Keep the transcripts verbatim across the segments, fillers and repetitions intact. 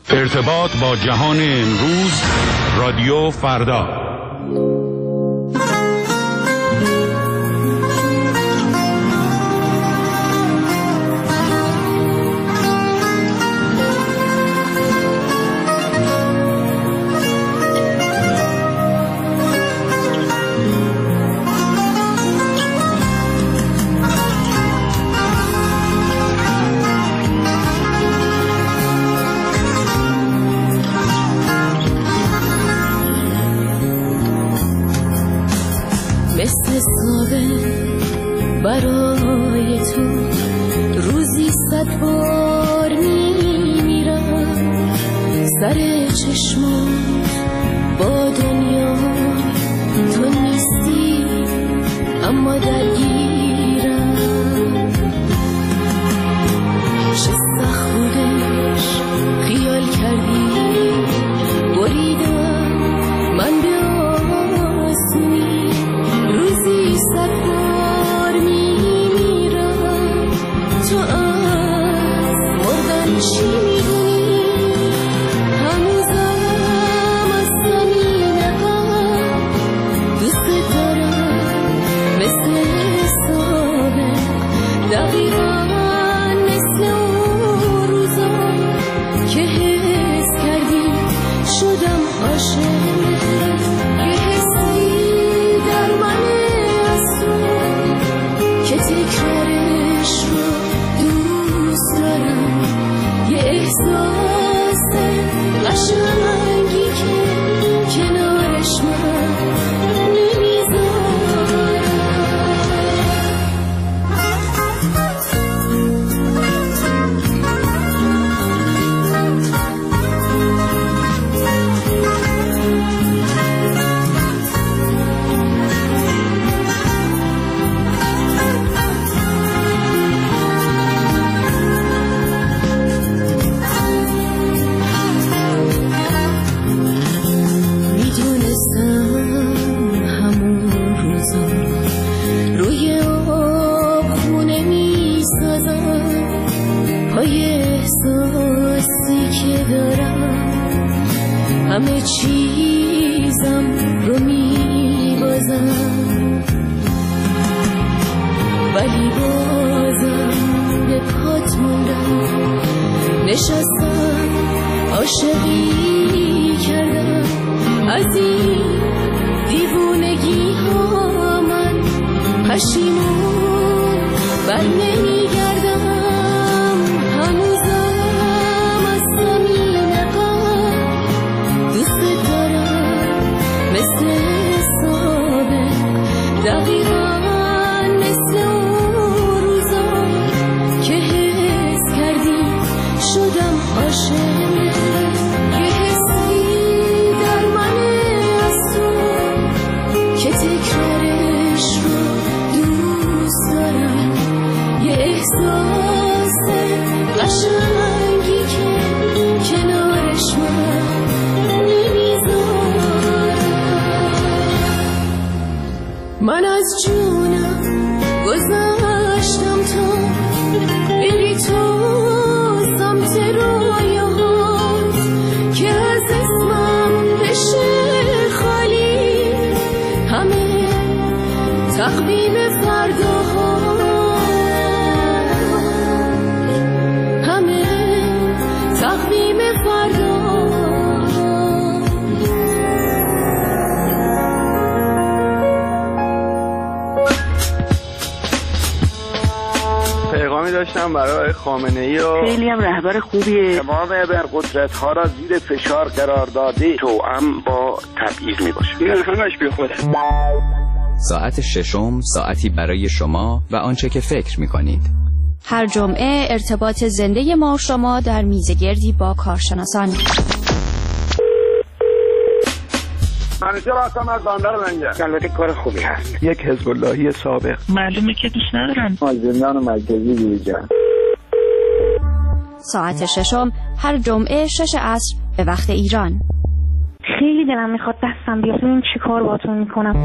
ارتباط با جهان امروز، رادیو فردا. برای تو روزی صد بار میمیرم، سر چشمم با دنیا تو نیستی اما درگیرم. چه سخت بودش خیال کردی بریدم من به آسونی، روزی صد بار میمیرم، تو از مردن چی میدونی؟ هنوزم از زمین قلب دوست دارم مثل سابق، دقیقا مثل اون روزا که حس کردی شدم عاشق. یه حسی در من از تو که تکرارش رو دوست دارم، یه احساس قشنگی که کنارش من همه چیزم رو میبازم، ولی بازم به پات موندم، نشستم عاشقی کردم، از این دیوونگی ها من پشیمون بر نمیگردم. هنوزم از زمین قلب دوست دارم مثل سابق، دقیقا مثل اون روزا که حس کردی شدم عاشق. یه حسی در من از تو که تکرارش رو دوست دارم، یه احساس قشنگی که کنارش من من از جونم گذاشتم تا بری تو سمت رویاهات که از اسمم بشه خالی، همه تقویم فرداها، همه تقویم فردا. پیغامی داشتم برای خامنه‌ای و خیلی هم رهبر خوبیه، تمام ابرقدرت‌ها را زیر فشار قرار داده، توأم با تبعیض میباشه. این همش بی خوده. ساعت ششم، ساعتی برای شما و آنچه که فکر میکنید. هر جمعه ارتباط زنده ما و شما در میزگردی با کارشناسان. منیجر هستم از بندر لنگر. البته کار خوبی هست. یک حزب اللهی سابق. معلومه که دوست ندارن. از زندان مرکزی بیرون. ساعت ششم هر جمعه شش عصر به وقت ایران. خیلی دلم میخواد دستم بیاد ببین چی کار باهاتون میکنم.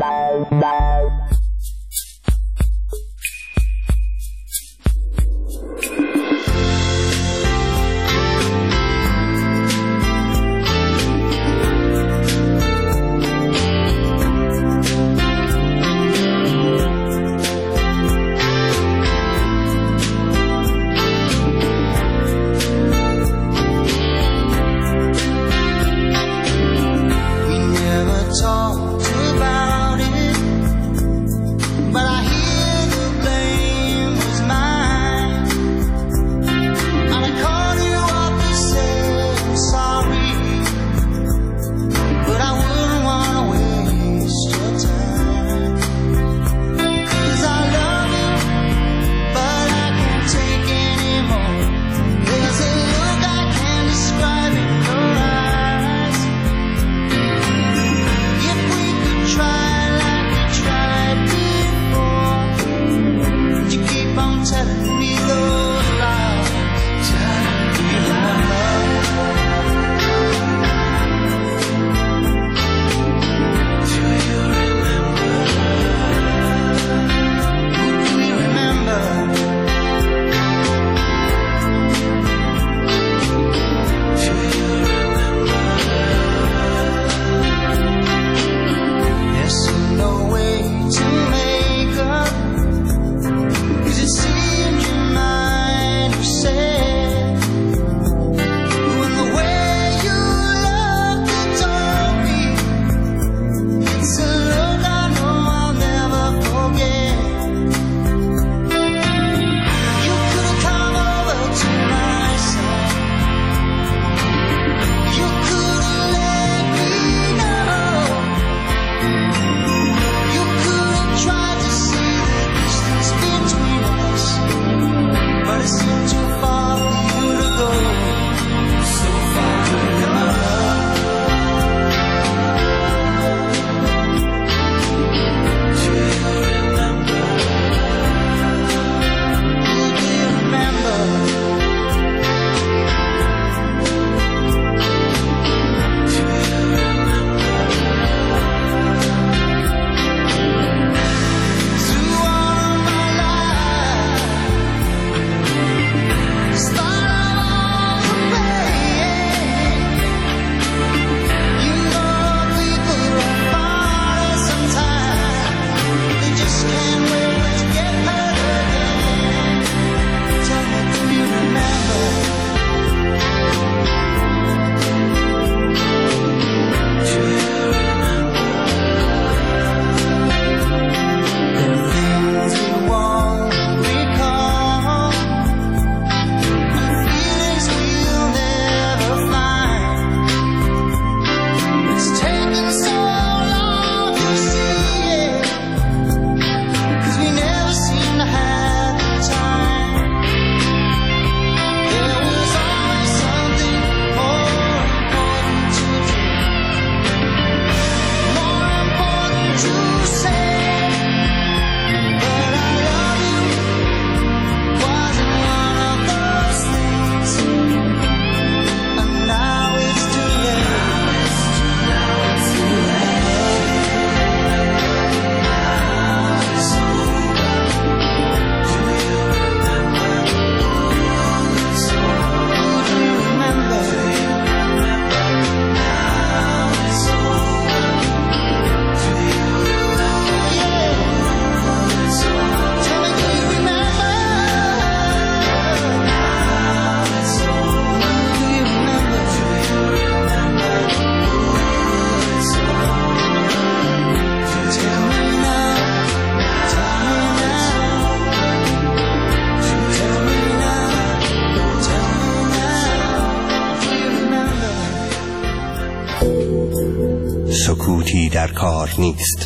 سکوتی در کار نیست.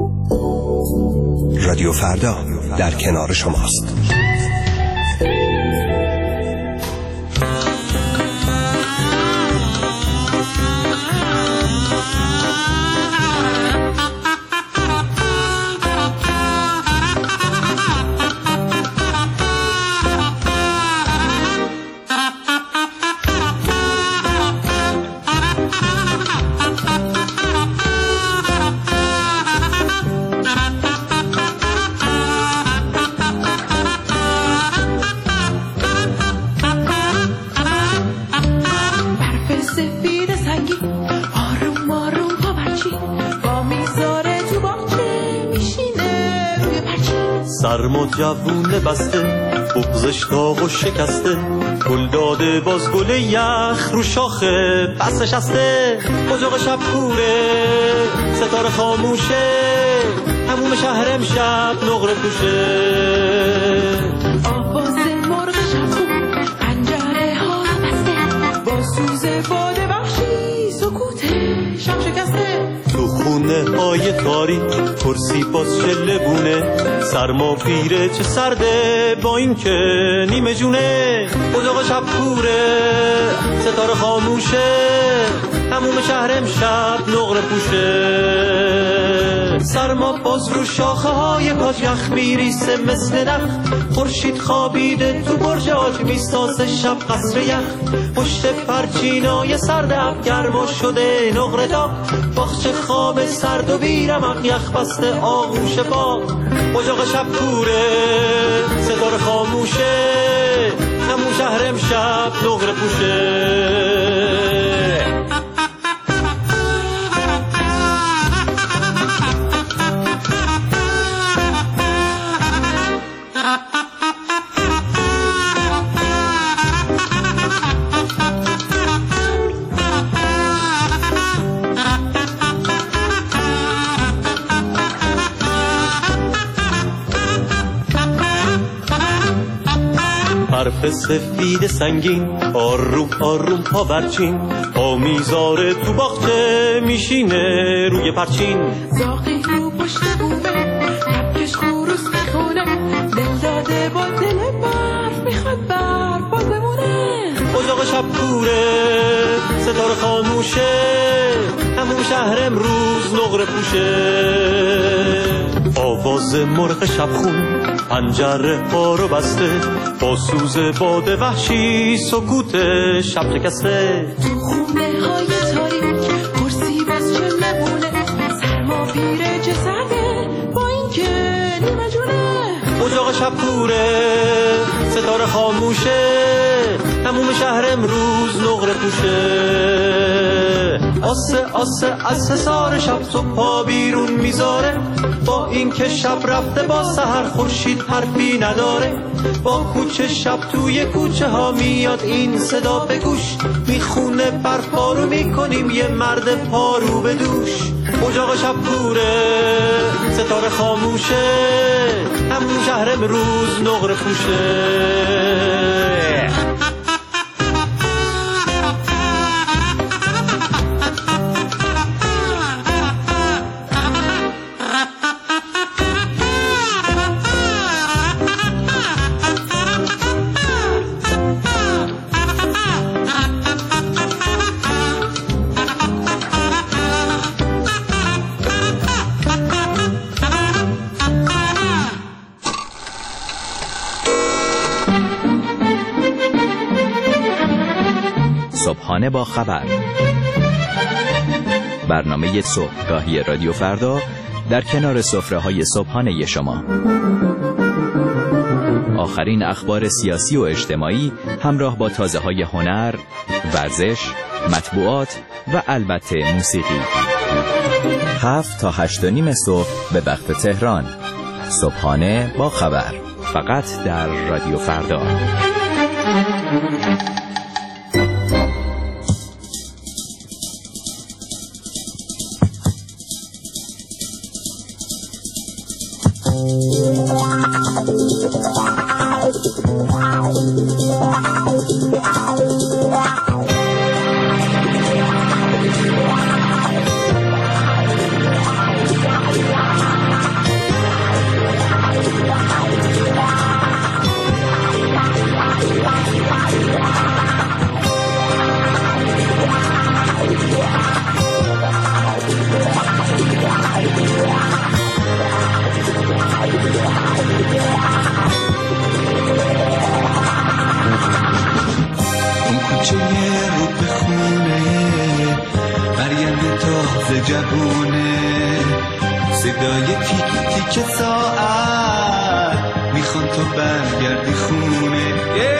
رادیو فردا در کنار شماست. سرما جوونه بسته بغزش داغ و شکسته، گل داده باز گل یخ رو شاخه پس نشسته. اجاق شب کوره ستاره خاموشه، هموم شهر امشب نقره پوشه. آواز مرغ شب خون پنجره ها بسته، با سوز باد وحشی سکوت شب شکسته. تو خونه های تاریک کرسی باز چله بونه، سرما پیره چه سرده با این که نیمه جونه. اجاق شب کوره ستاره خاموشه، هموم شهر امشب نقره پوشه. سرما باز رو شاخه های کاج یخ میریسه مثل نخ، خورشید خوابیده تو برج آج میسازه شب قصر یخ. پشت پرچینای سرد اب گرما شده نقره داغ، باغچه خواب سرد و بیرمق یخ بسته آغوش باغ. اجاق شب کوره ستاره خاموشه، همون شهر امشب نقره پوشه. حرف سفید سنگین آروم آروم پا برچین، پا میذاره تو باغچه میشینه روی پرچین. زاقی رو پشت بومه کپکش خروس میخونه، دل داده با دل برف میخواد برف باز بمونه. اجاق شب کوره ستاره خاموشه، همون شهر امروز نقره پوشه. آواز مرغ شب خون پنجره ها رو بسته، با سوز باد وحشی سکوت شب شکسته. تو خونه های تاریک کرسی باز چله بونه، سرما پیره چه سرده با این که نیمه جونه. اجاق شب کوره ستاره خاموشه، هموم شهر امروز نقره پوشه. آسه آسه از حصار شب صبح پا بیرون میذاره، با این که شب رفته با سحر خورشید حرفی نداره. با کوچه شب توی کوچه ها میاد این صدا به گوش، میخونه برف پارو میکنیم یه مرد پارو به دوش. اجاق شب کوره ستاره خاموشه، همون شهر امروز نقره پوشه. صبحانه با خبر، برنامه صبحگاهی رادیو فردا در کنار سفره‌های صبحانه شما. آخرین اخبار سیاسی و اجتماعی همراه با تازه‌های هنر، ورزش، مطبوعات و البته موسیقی. هفت تا هشت و نیم صبح به وقت تهران. صبحانه با خبر، فقط در رادیو فردا. تازه جوونه، صدای تیک تیک ساعت میخوان تو برگردی خونه.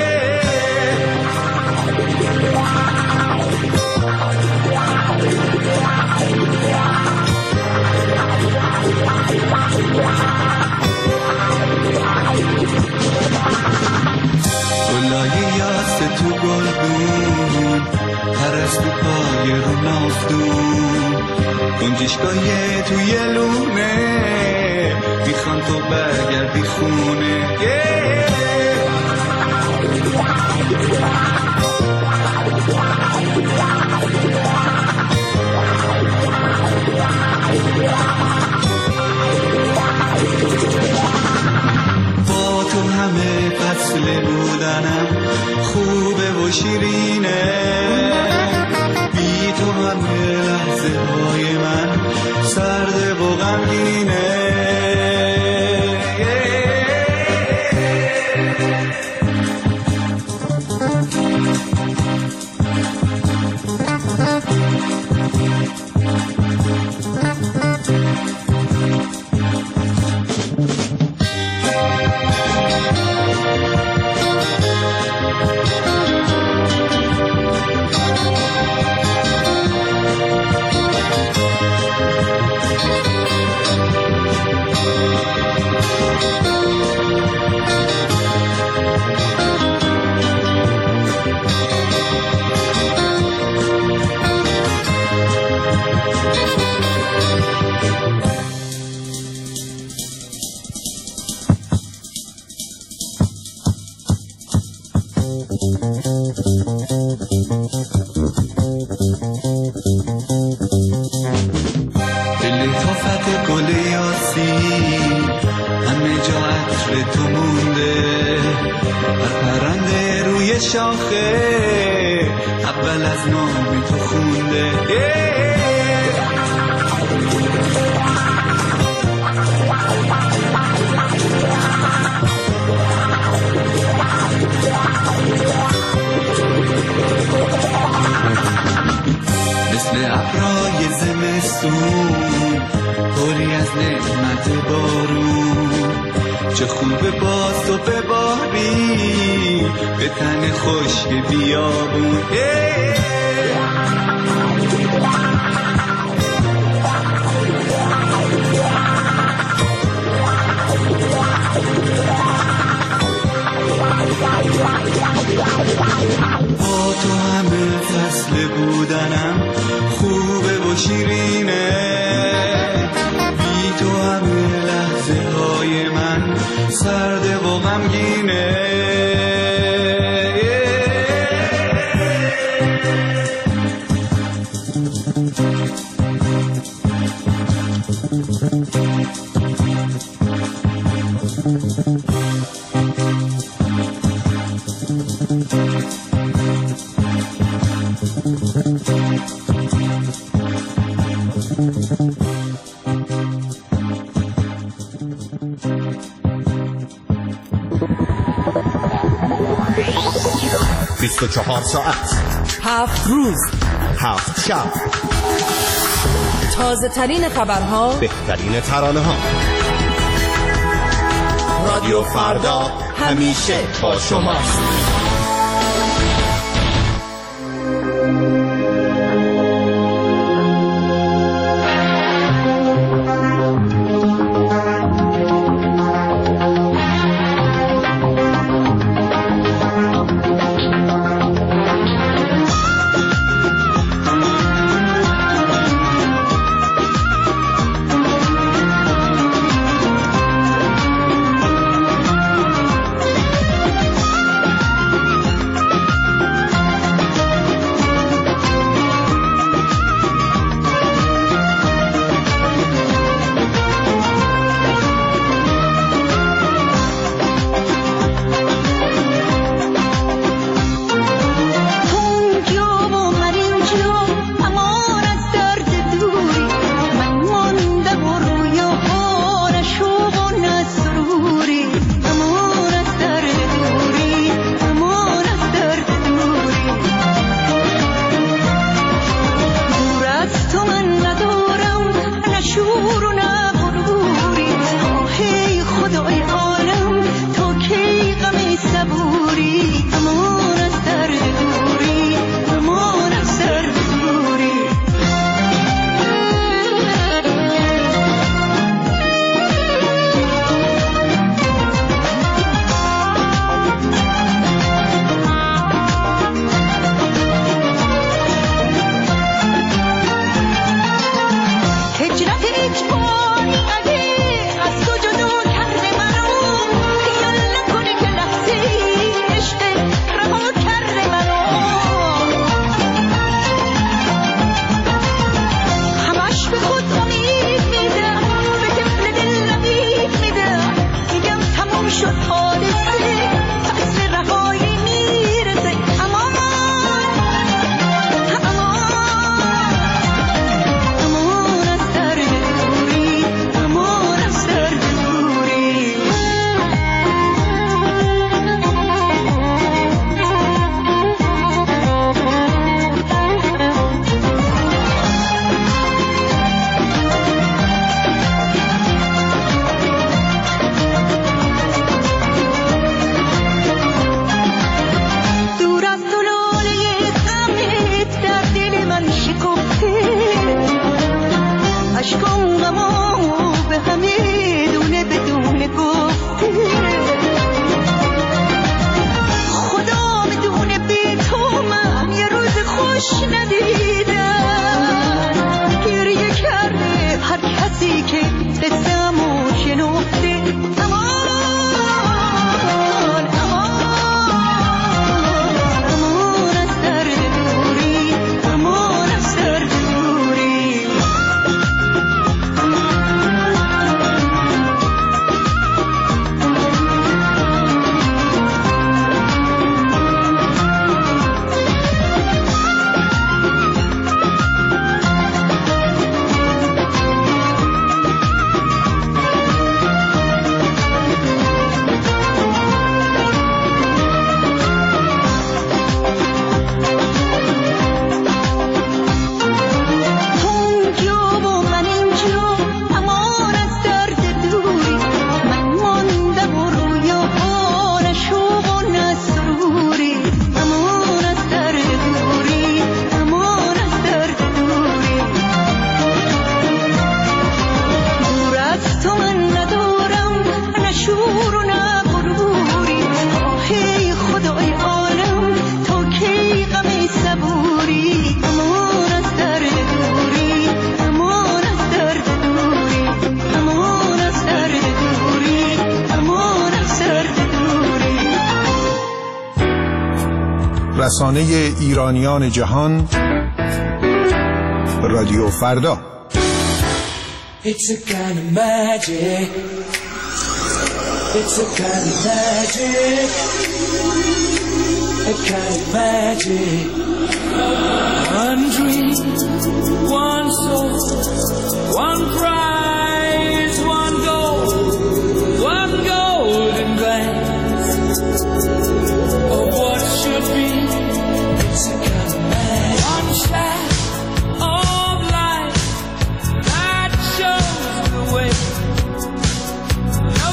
گلای یاس تو گلدون، پرست تو پای رو نافتون، گنجشگاه توی لونه میخوان تو برگردی خونه. با تو همه فصل بودنم خوبه و شیرینه، بی تو همه لحظه های من سرده و غمگینه. لطافت گل یاسین همه جا عطر تو مونده، هر پرنده روی شاخه اول از نام تو خونده. مثل ابرای زمستون پری از نعمت بارون، چه خوبه باز تو بباری به تن خشک بیابون. با تو همه فصل بودنم خوبه و شیرینه، بی تو همه لحظه های من سرده و غمگینه. بیست و چهار ساعت، هفت روز، هفت شب، تازه ترین خبرها، بهترین ترانه ها. رادیو فردا همیشه با شماست. خوش ندیدن گریه کرده هر کسی که قصه‌مو شنفته رسانه ایرانیان جهان رادیو فردا. It's a kind of magic. It's a kind of magic. A kind of magic. One dream, one soul, one prize, one goal, one golden glance of what should be. It's a kind of magic. One shot of light that shows the way. No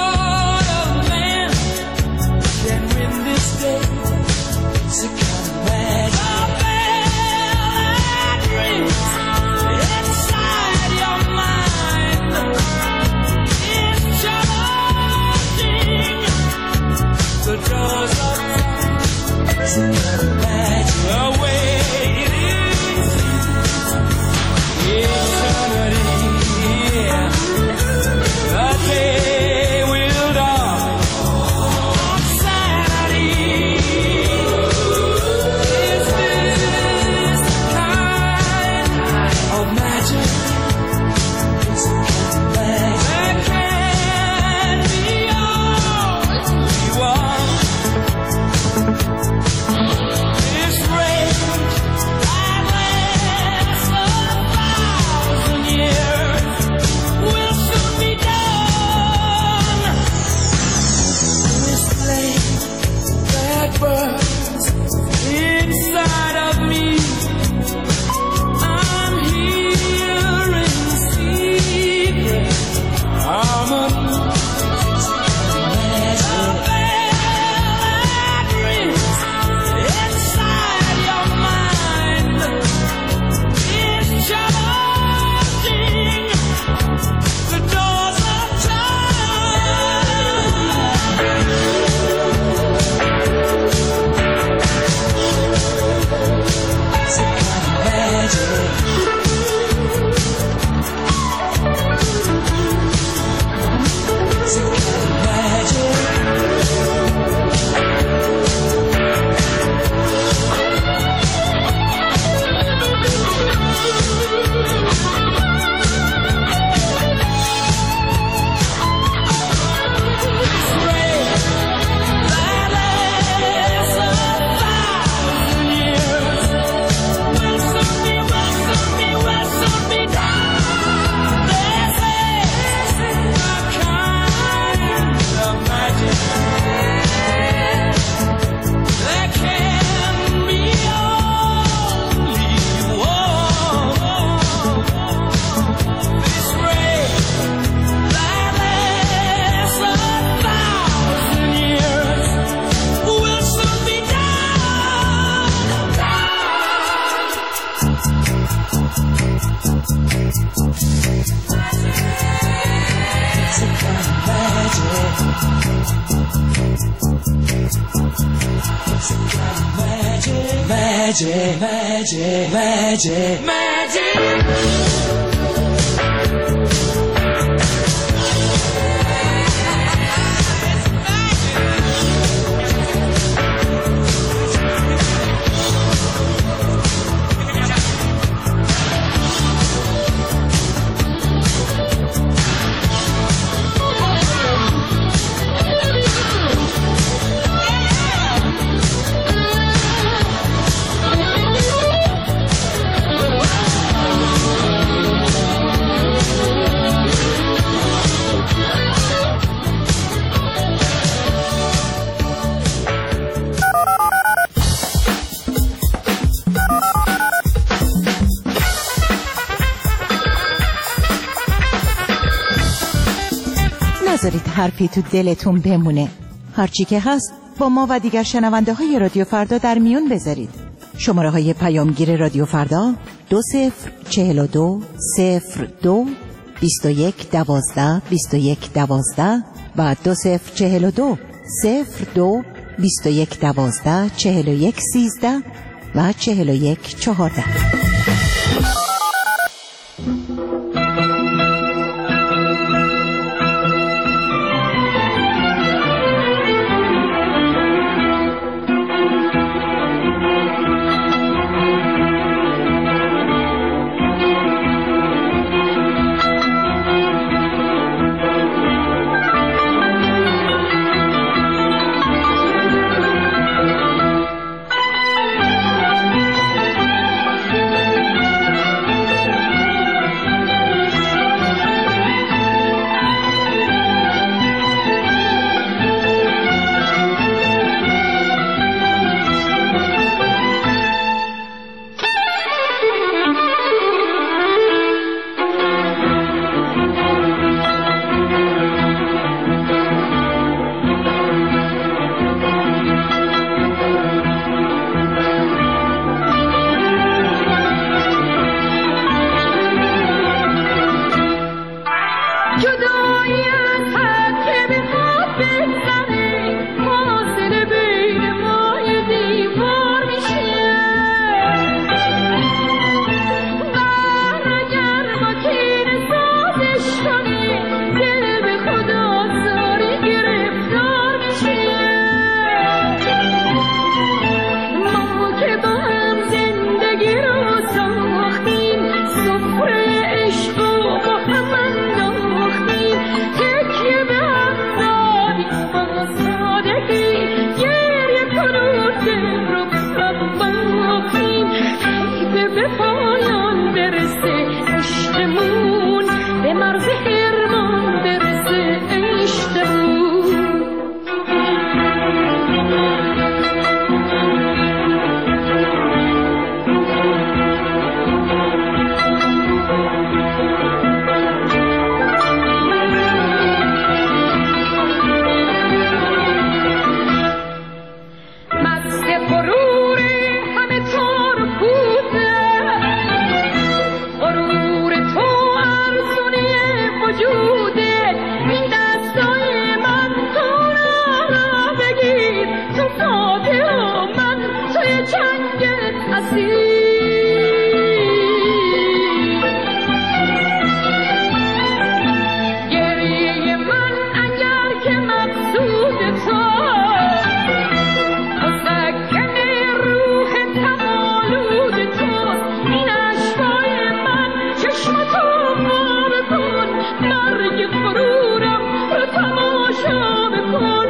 mortal man can win this day. It's a kind of magic. magic, magic, magic, magic. نذارید حرفی تو دلتون بمونه. هرچی که هست با ما و دیگر شنونده های رادیو فردا در میون بذارید. شماره های پیامگیر رادیو فردا دو صفر چهل و دو صفر دو بیست و یک دوازده بیست و یک دوازده و دو صفر چهل و دو صفر دو بیست و یک دوازده چهل و یک سیزده و چهل و یک چهارده.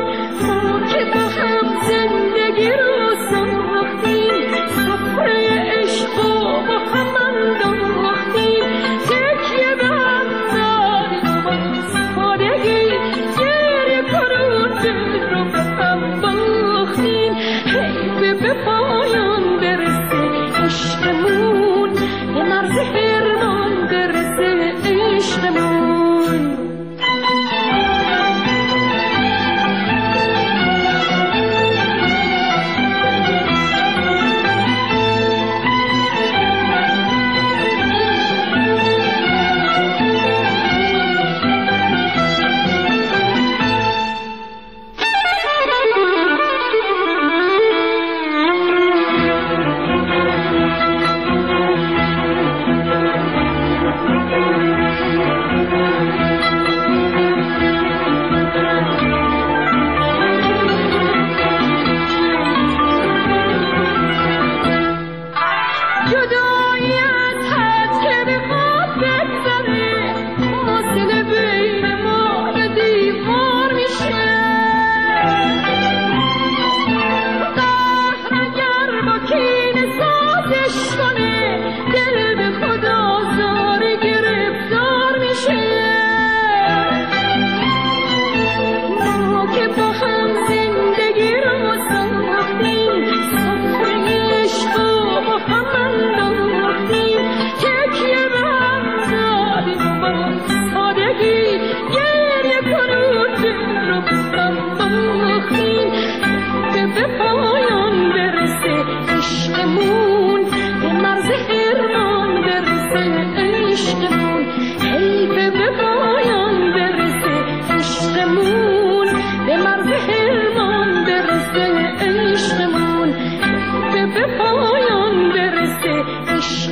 زندگی رو ساختیم سفره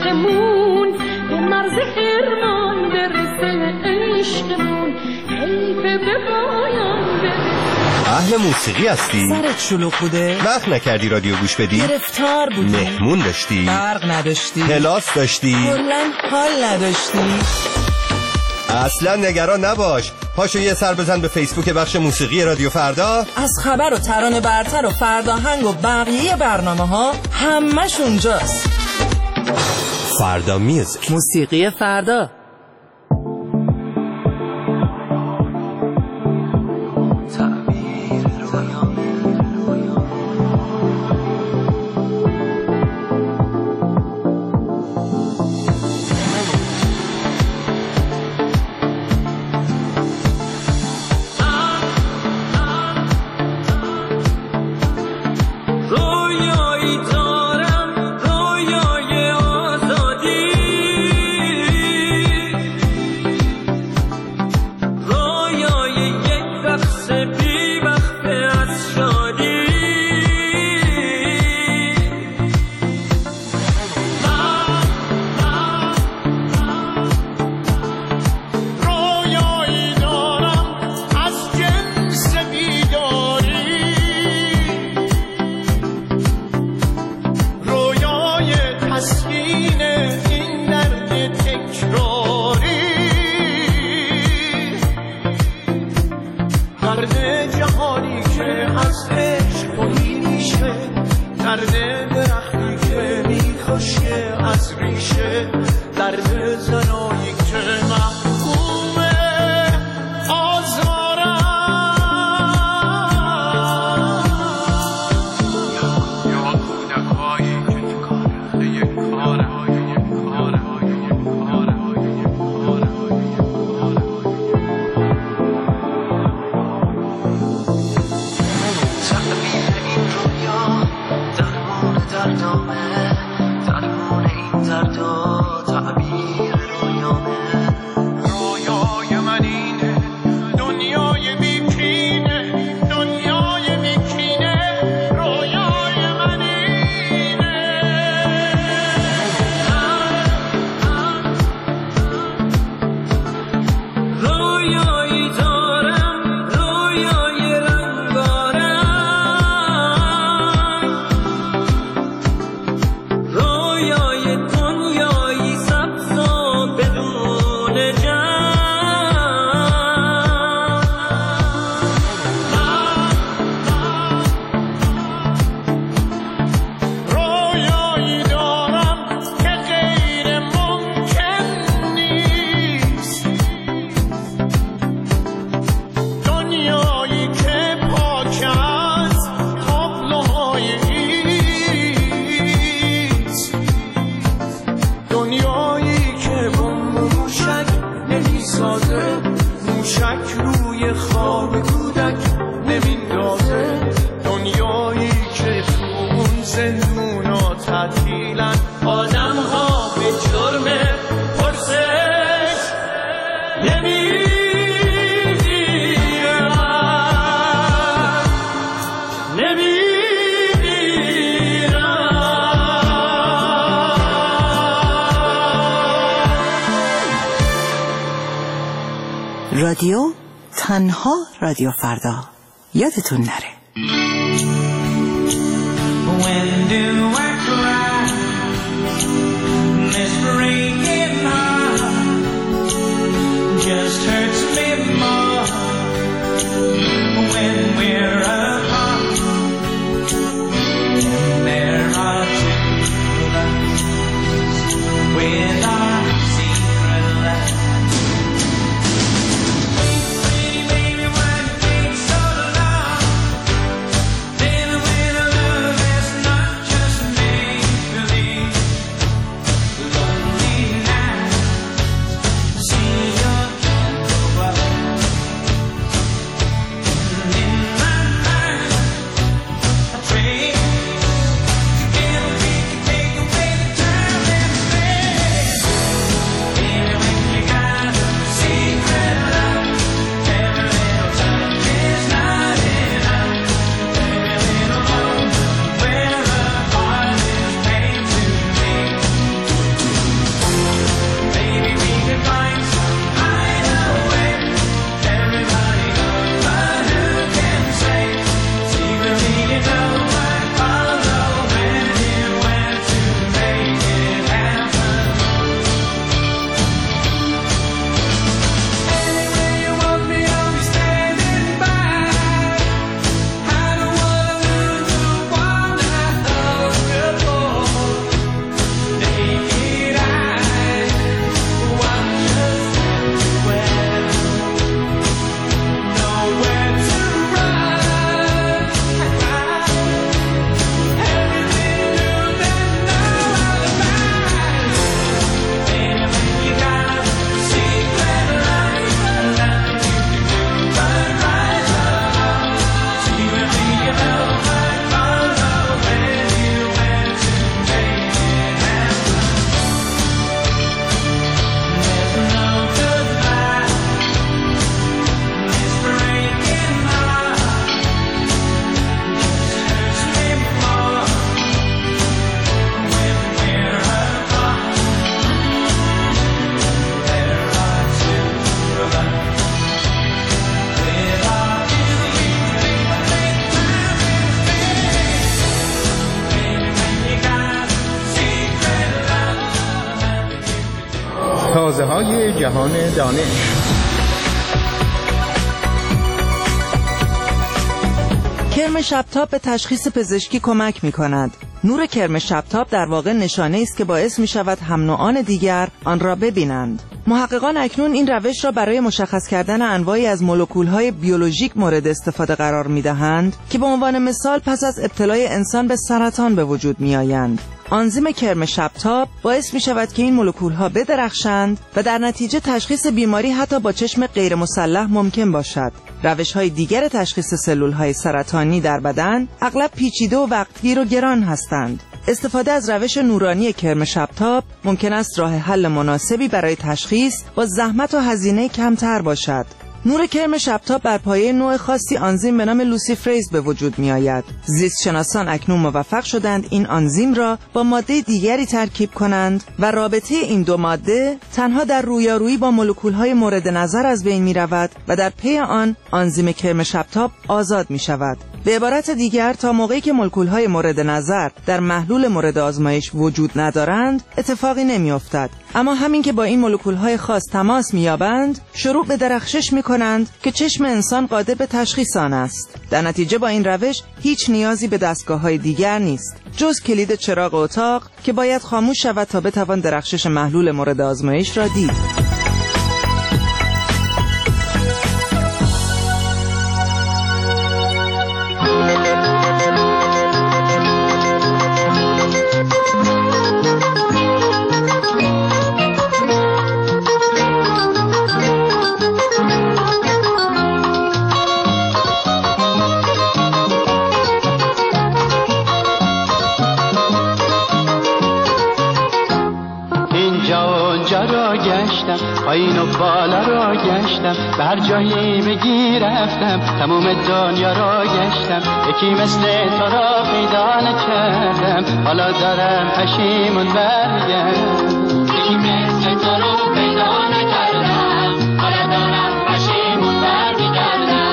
عشقمون به مرز حرمان برسه عشقمون حیف به پایان برسه. اهل موسیقی هستی؟ سرت شلوغ بوده؟ وقت نکردی رادیو گوش بدی؟ گرفتار بودی؟ مهمون داشتی؟ برق نداشتی؟ کلاس داشتی؟ کلاً حال نداشتی؟ اصلا نگران نباش، پاشو یه سر بزن به فیسبوک بخش موسیقی رادیو فردا. از خبر و ترانه برتر و فرداهنگ و بقیه برنامه ها همش اونجاست. فردا میوزیک، موسیقی فردا. رادیو تنها رادیو فردا، یادتون نره. When do I cry? This breaking heart just hurts me more when we're apart. And there are two of us with our secret lives. تازه های جهان دانش. کرم شبتاب به تشخیص پزشکی کمک می کند. نور کرم شبتاب در واقع نشانه است که باعث می شود هم نوعان دیگر آن را ببینند. محققان اکنون این روش را برای مشخص کردن انواعی از مولکول‌های بیولوژیک مورد استفاده قرار می‌دهند که به عنوان مثال پس از ابتلای انسان به سرطان به وجود می‌آیند. آنزیم کرم شبتاب باعث می‌شود که این مولکول‌ها بدرخشند و در نتیجه تشخیص بیماری حتی با چشم غیر مسلح ممکن باشد. روش‌های دیگر تشخیص سلول‌های سرطانی در بدن اغلب پیچیده و وقتگیر و گران هستند. استفاده از روش نورانی کرم شبتاب ممکن است راه حل مناسبی برای تشخیص با زحمت و هزینه کمتر باشد. نور کرم شبتاب بر پایه نوع خاصی آنزیم به نام لوسیفریز به وجود می آید. زیست شناسان اکنون موفق شدند این آنزیم را با ماده دیگری ترکیب کنند و رابطه این دو ماده تنها در رویارویی با مولکول‌های مورد نظر از بین می رود و در پی آن آنزیم کرم شبتاب آزاد می شود. به عبارت دیگر تا موقعی که مولکول‌های مورد نظر در محلول مورد آزمایش وجود ندارند اتفاقی نمی‌افتد، اما همین که با این مولکول‌های خاص تماس می‌یابند شروع به درخشش می‌کنند که چشم انسان قادر به تشخیص آن است. در نتیجه با این روش هیچ نیازی به دستگاه‌های دیگر نیست جز کلید چراغ اتاق که باید خاموش شود تا بتوان درخشش محلول مورد آزمایش را دید. پایین و بالا را گشتم، به هر جایی بگی رفتم، تموم دنیا را گشتم، یکی مثل تو را پیدا نکردم، حالا دارم پشیمون برگردم. یکی مثل تو را پیدا نکردم، حالا دارم پشیمون برگردم.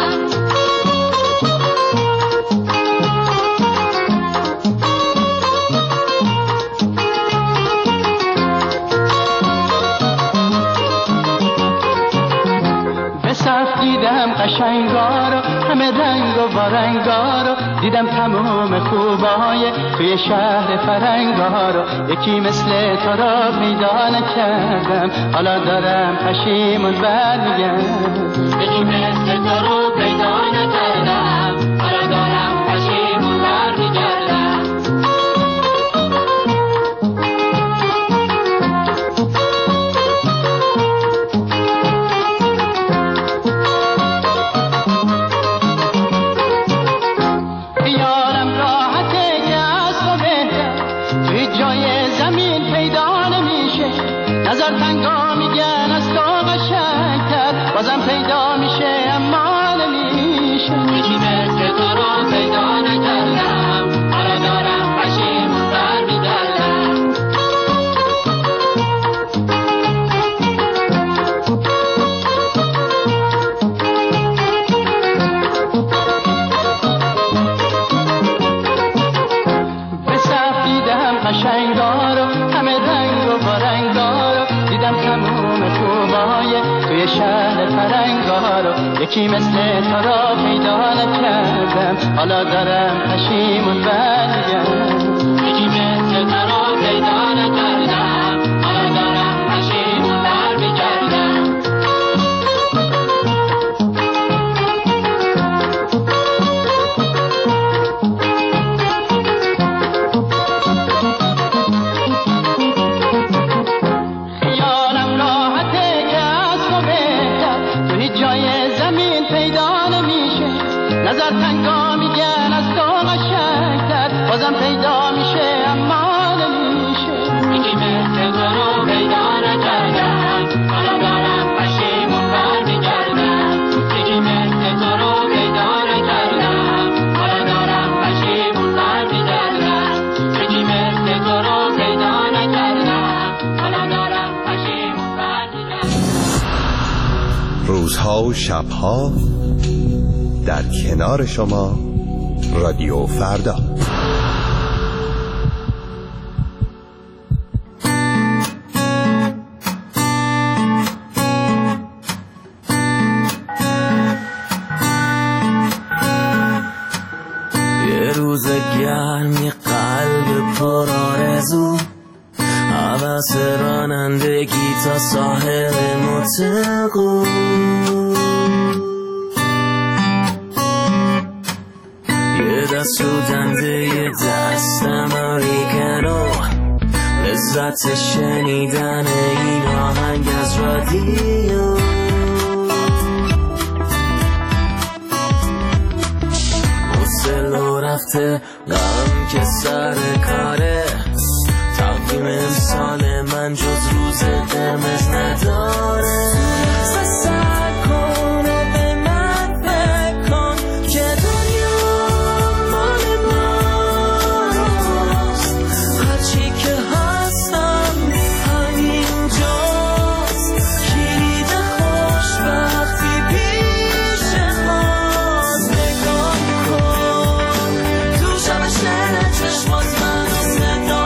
دیدم قشنگارو همه رنگ و وارنگارو، دیدم تمام خوبای توی شهر فرنگارو، یکی مثل تو را پیدا نکردم، حالا دارم پشیمون برمیگردم. یکی مثل تو رو پیدا نکردم، حالا دارم پشیمون برمیگردم. یکی مثل تو را پیدا نکردم، حالا دارم پشیمون برگردم. یکی مثل تو را پیدا نکردم، حالا دارم پشیمون برگردم. خیالم راحته که از تو بهتر تو هیچ جای زمین پیدا نمیشه، نظر تنگا میگن از تو قشنگتر، بازم پیدا میشه اما نمیشه. یکی مثل تو رو پیدا نکردم، حالا دارم پشیمون برمیگردم. یکی مثل تو رو پیدا نکردم، حالا دارم پشیمون برمیگردم. یکی مثل تو رو پیدا نکردم، حالا دارم پشیمون برمیگردم. روزها و شبها در کنار شما رادیو فردا. لحظه رانندگی تا ساحل متقو یه دست رو دنده یه دست امریکنو لذت شنیدن این آهنگ از رادیو حوصله رفته غم که سر کاره تقویم امسال من جز روز قرمز نداره سر کن و به من فکر کن که دنیا مال ماست هرچی که هستم همینجاست کلید خوشبختی پیش ماست نگاه کن تو شب شعر چشمات منو صدا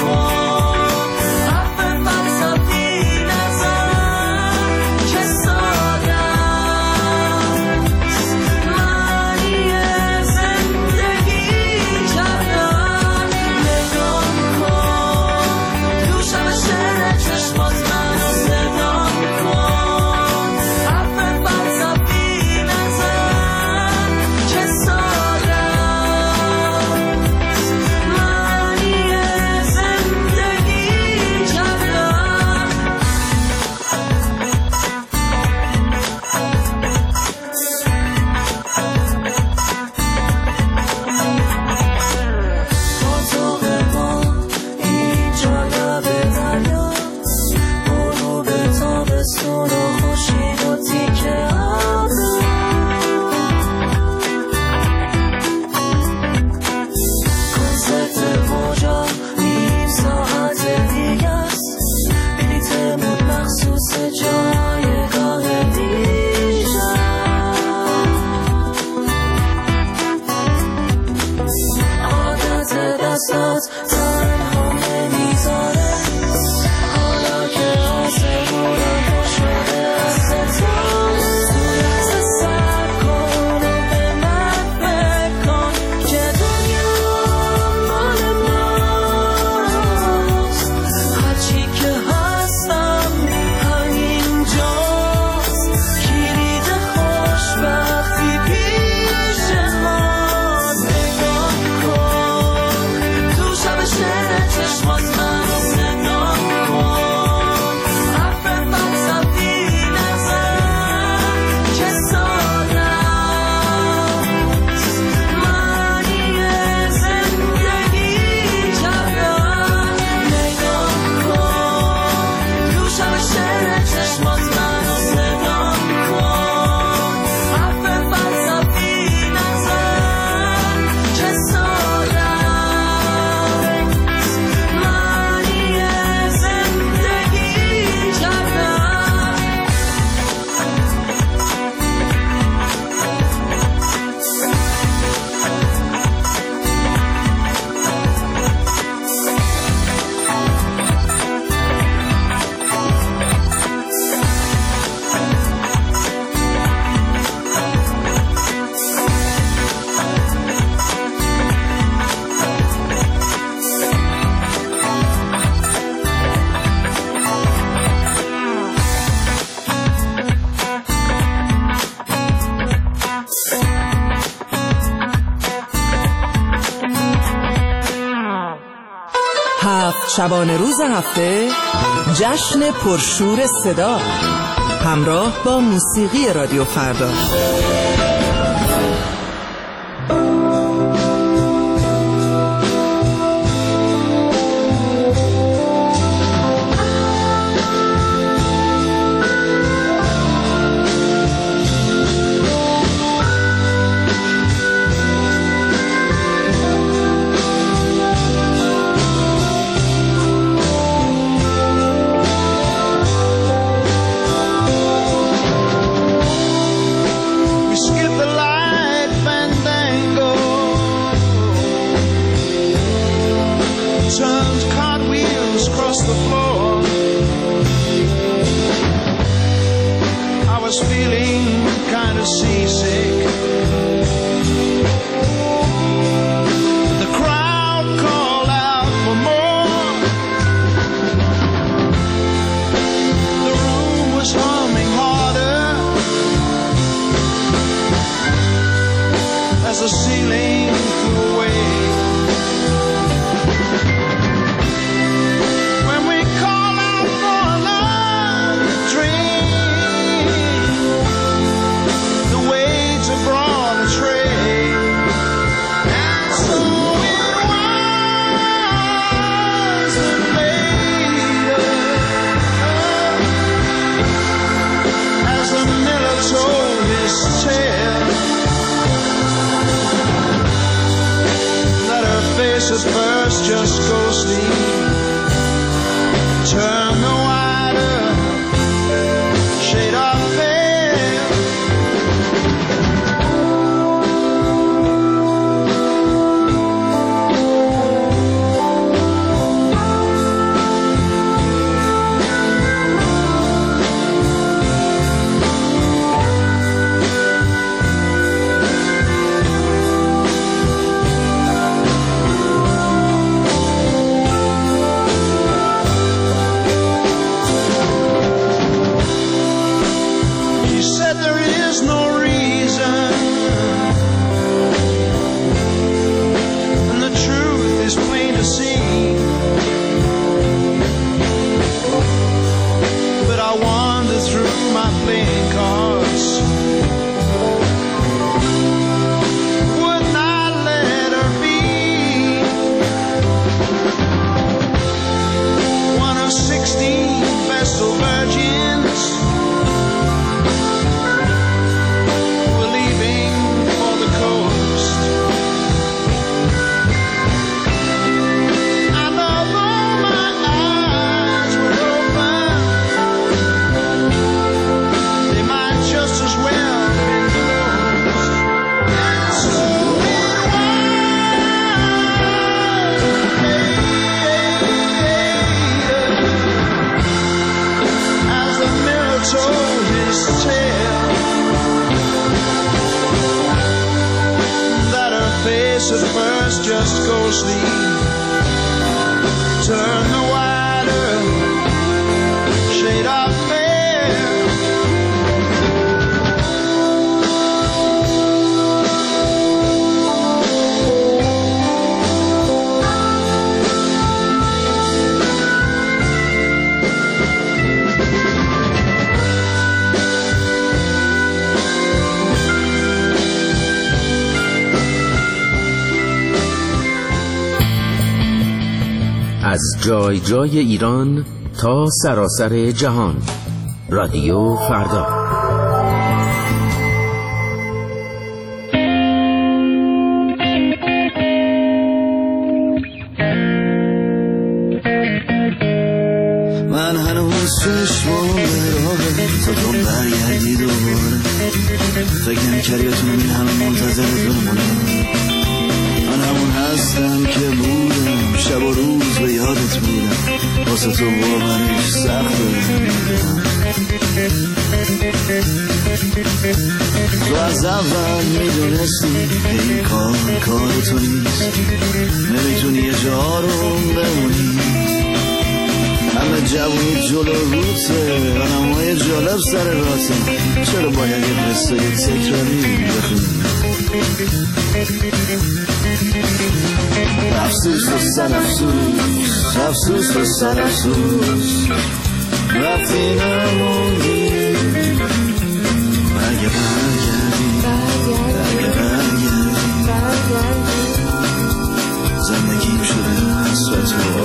شبانه روز هفته جشن پرشور صدا همراه با موسیقی رادیو فردا. Skip at first just go sleep. Turn the wider shade of veil. At first just go sleep. Turn the wider shade of veil. از جای جای ایران تا سراسر جهان، رادیو فردا. من هنوز چشمام به راهه تا تو برگردی دوباره. فکر نمی‌کردی بتونم این همه منتظر بمونم. من همون هستم که بودم، شب و روز به یادت بودم. واسه تو واقعاش سخته. تو از اول میدونستی این کار کار تو نیست. نمیتونی یه جا رو بمونی. همه جوونی جلو روته، آنمای جالب سر راته. چرا باید یه قصه تکراری بخونی؟ افسوس و سر افسوس، افسوس و سر افسوس. رفتی نموندی. اگه برگردی، اگه برگردی، زندگیم شده حسرت و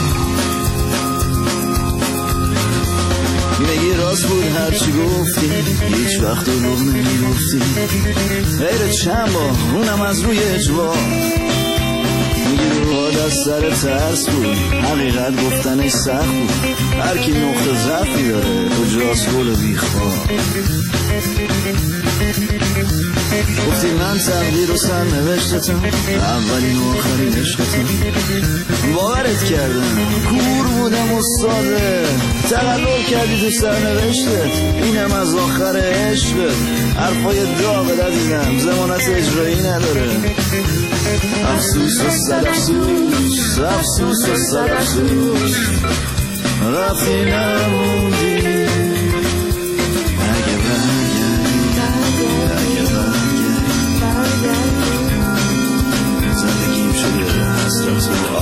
میگی راست بود هرچی گفتی، هیچ وقت دروغ نمیگفتی. غیر چند بار اونم از روی اجبار. میگی روحات از سر ترس بود، حقیقت گفتنش سخت بود. هر کی نقطه ضعفی داره کجاست گل بیخوار. گفتی من تقدیر و سر نوشتتم، اولین و آخرین عشقتم. باورت کردم کور بودم و ساده، تقلب کردی تو سر نوشتت. اینم از آخر عشقت. حرفای داغت عزیزم ضمانت اجرایی نداره. افسوس و صد افسوس، افسوس و صد افسوس. رفتی نموندی. اگه برگردی، اگه برگردی، زندگیم شده حسرت و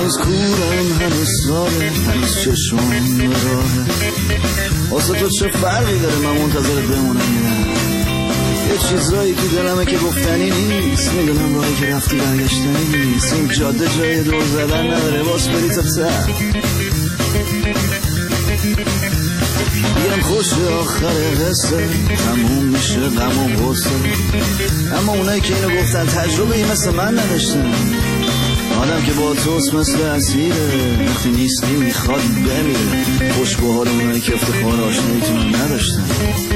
هنوز کورم هنوز ساله هنوز چشمم به راهه واسه تو چه فرقی داره من منتظرت بمونم نه یه چیزایی تو دلمه که گفتنی نیست میدونم راهی که رفتی برگشتنی نیست این جاده جای دور زدن نداره باز بری تا ته میگم خوش آخر قصه تموم میشه غم و غصه اما اونایی که اینو گفتن تجربه ای مثل من نداشتن آدم که با توست مثل اسیره وقتی نیستی میخواد بمیره خوش به حال اونایی که افتخار آشناییتون نداشتن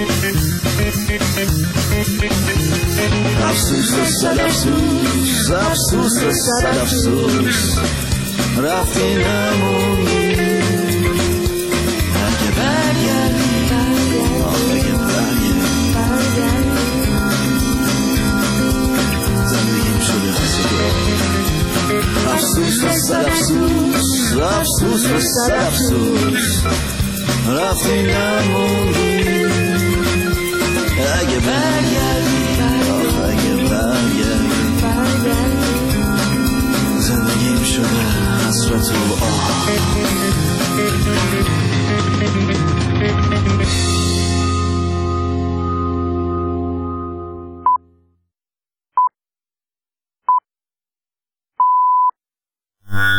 افسوس و صد افسوس افسوس و صد افسوس رفتی نمونی اگه برگردی اگه برگردی زندگیم شده خسته افسوس و صد افسوس افسوس و صد افسوس رفتی نمونی اگه برگردی اگه برگردی زندگیم شده حسرت و آه